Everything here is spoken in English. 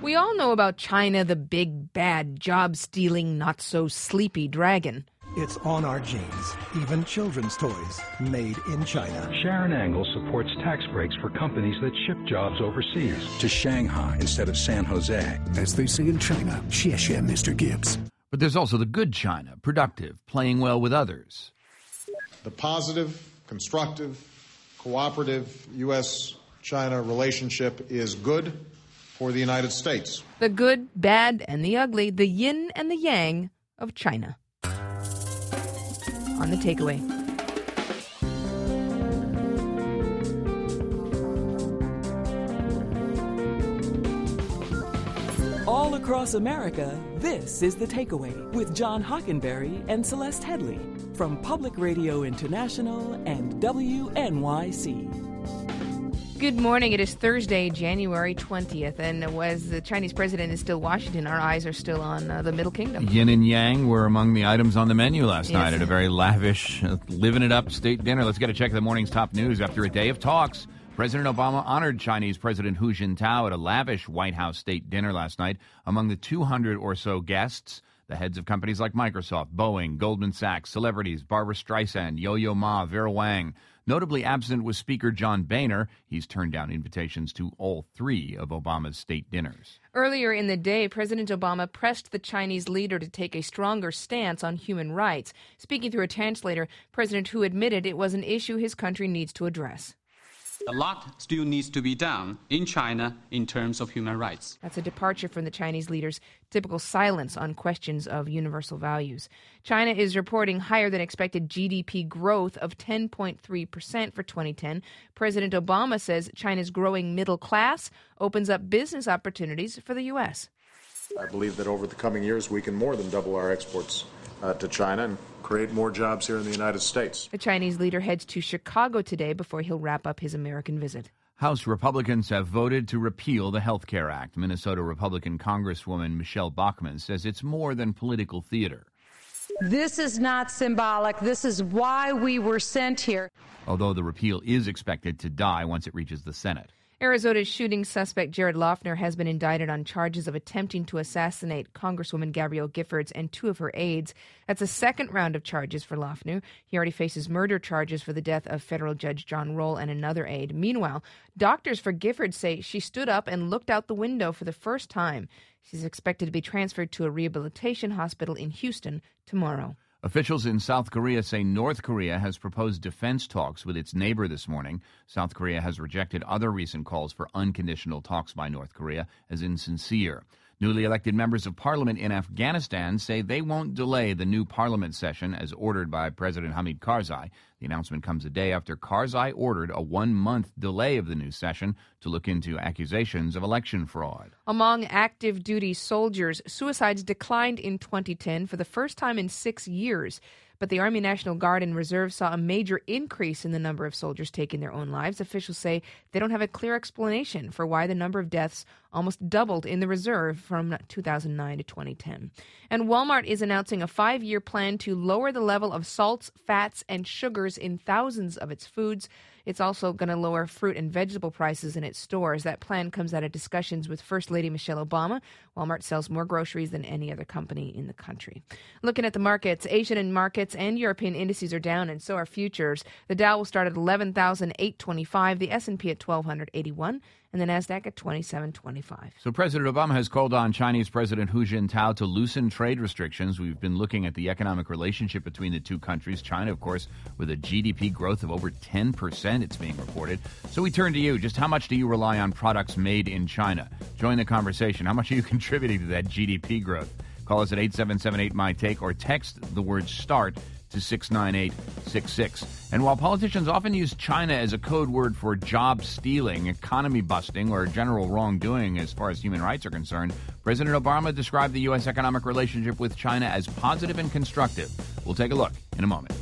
We all know about China, the big, bad, job-stealing, not-so-sleepy dragon. It's on our genes, even children's toys, made in China. Sharon Angle supports tax breaks for companies that ship jobs overseas. To Shanghai instead of San Jose. As they say in China, xie xie, Mr. Gibbs. But there's also the good China, productive, playing well with others. The positive, constructive, cooperative U.S.-China relationship is good for the United States. The good, bad, and the ugly, the yin and the yang of China. On the takeaway. All across America, this is The Takeaway with John Hockenberry and Celeste Headley from Public Radio International and WNYC. Good morning. It is Thursday, January 20th, and as the Chinese president is still Washington, our eyes are still on the Middle Kingdom. Yin and yang were among the items on the menu last night at a very lavish, living it up state dinner. Let's get a check of the morning's top news. After a day of talks, President Obama honored Chinese President Hu Jintao at a lavish White House state dinner last night. Among the 200 or so guests, the heads of companies like Microsoft, Boeing, Goldman Sachs, celebrities, Barbra Streisand, Yo-Yo Ma, Vera Wang. Notably absent was Speaker John Boehner. He's turned down invitations to all three of Obama's state dinners. Earlier in the day, President Obama pressed the Chinese leader to take a stronger stance on human rights. Speaking through a translator, President Hu admitted it was an issue his country needs to address. A lot still needs to be done in China in terms of human rights. That's a departure from the Chinese leader's typical silence on questions of universal values. China is reporting higher than expected GDP growth of 10.3% for 2010. President Obama says China's growing middle class opens up business opportunities for the U.S. I believe that over the coming years we can more than double our exports to China and create more jobs here in the United States. The Chinese leader heads to Chicago today before he'll wrap up his American visit. House Republicans have voted to repeal the Health Care Act. Minnesota Republican Congresswoman Michelle Bachmann says it's more than political theater. This is not symbolic. This is why we were sent here. Although the repeal is expected to die once it reaches the Senate. Arizona's shooting suspect Jared Loughner has been indicted on charges of attempting to assassinate Congresswoman Gabrielle Giffords and two of her aides. That's a second round of charges for Loughner. He already faces murder charges for the death of federal judge John Roll and another aide. Meanwhile, doctors for Giffords say she stood up and looked out the window for the first time. She's expected to be transferred to a rehabilitation hospital in Houston tomorrow. Officials in South Korea say North Korea has proposed defense talks with its neighbor this morning. South Korea has rejected other recent calls for unconditional talks by North Korea as insincere. Newly elected members of parliament in Afghanistan say they won't delay the new parliament session as ordered by President Hamid Karzai. The announcement comes a day after Karzai ordered a 1-month delay of the new session to look into accusations of election fraud. Among active duty soldiers, suicides declined in 2010 for the first time in 6 years. But the Army National Guard and Reserve saw a major increase in the number of soldiers taking their own lives. Officials say they don't have a clear explanation for why the number of deaths almost doubled in the reserve from 2009 to 2010. And Walmart is announcing a 5-year plan to lower the level of salts, fats, and sugars in thousands of its foods. It's also going to lower fruit and vegetable prices in its stores. That plan comes out of discussions with First Lady Michelle Obama. Walmart sells more groceries than any other company in the country. Looking at the markets, Asian markets and European indices are down, and so are futures. The Dow will start at 11,825, the S&P at 1,281, and the Nasdaq at 2725. So President Obama has called on Chinese President Hu Jintao to loosen trade restrictions. We've been looking at the economic relationship between the two countries. China, of course, with a GDP growth of over 10%, it's being reported. So we turn to you. Just how much do you rely on products made in China? Join the conversation. How much are you contributing to that GDP growth? Call us at 877-8-MY-TAKE or text the word START to 69866. And while politicians often use China as a code word for job stealing, economy busting, or general wrongdoing as far as human rights are concerned, President Obama described the U.S. economic relationship with China as positive and constructive. We'll take a look in a moment.